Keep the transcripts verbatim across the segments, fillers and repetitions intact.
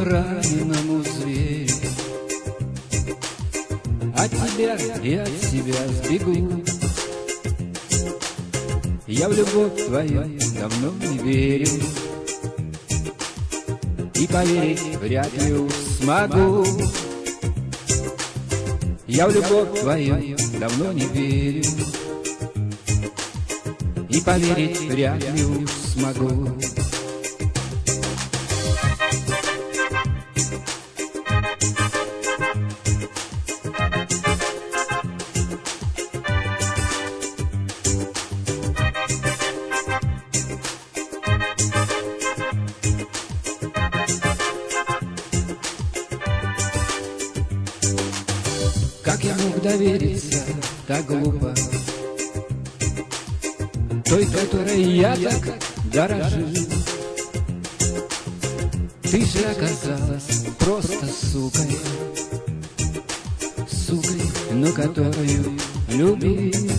раненому зверю. От тебя и от себя сбегу. Я в любовь твою давно не верю, и поверить вряд ли уж смогу. Я в любовь твою давно не верю, и поверить вряд ли уж смогу. Как я мог довериться так глупо той, которой я так дорожил? Ты же оказалась просто сукой, сукой, но которую любил.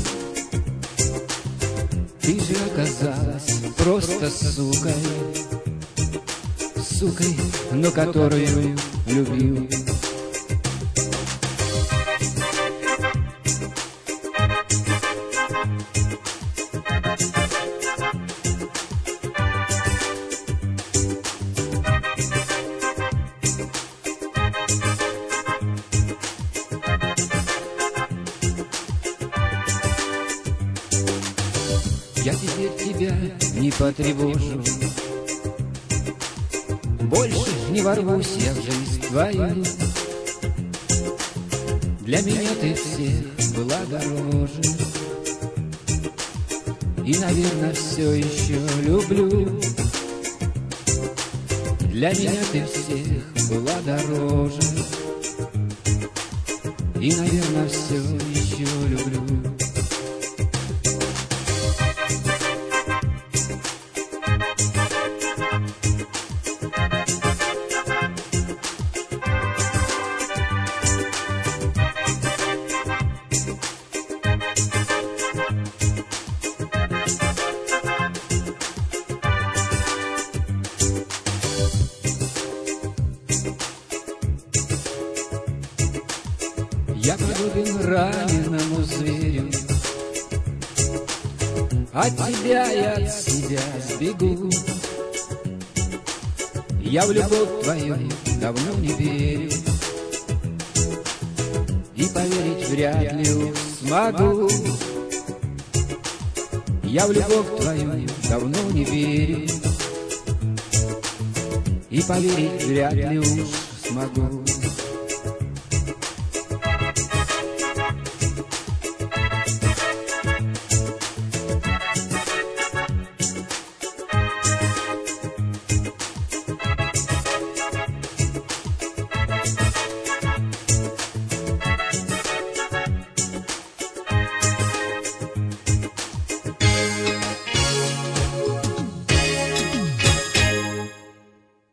Ты же оказалась просто сукой, сукой, но которую любил. Я теперь тебя не потревожу, больше не ворвусь я в жизнь твою. Для меня ты всех была дороже, и, наверное, все еще люблю. Для меня ты всех была дороже, и, наверное, все еще люблю. Я подобен раненому зверю, от тебя и от себя сбегу. Я в любовь твою давно не верю, и поверить вряд ли уж смогу. Я в любовь твою давно не верю, и поверить вряд ли уж смогу.